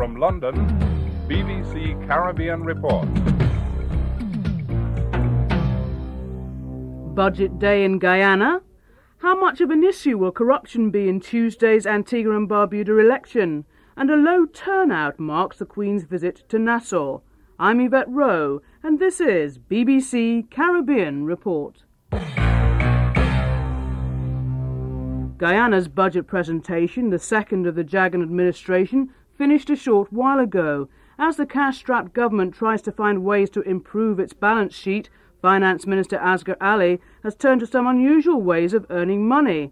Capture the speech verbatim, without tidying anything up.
From London, B B C Caribbean Report. Budget day in Guyana. How much of an issue will corruption be in Tuesday's Antigua and Barbuda election? And a low turnout marks the Queen's visit to Nassau. I'm Yvette Rowe, and this is B B C Caribbean Report. Guyana's budget presentation, the second of the Jagan administration, finished a short while ago. As the cash-strapped government tries to find ways to improve its balance sheet, Finance Minister Asghar Ali has turned to some unusual ways of earning money.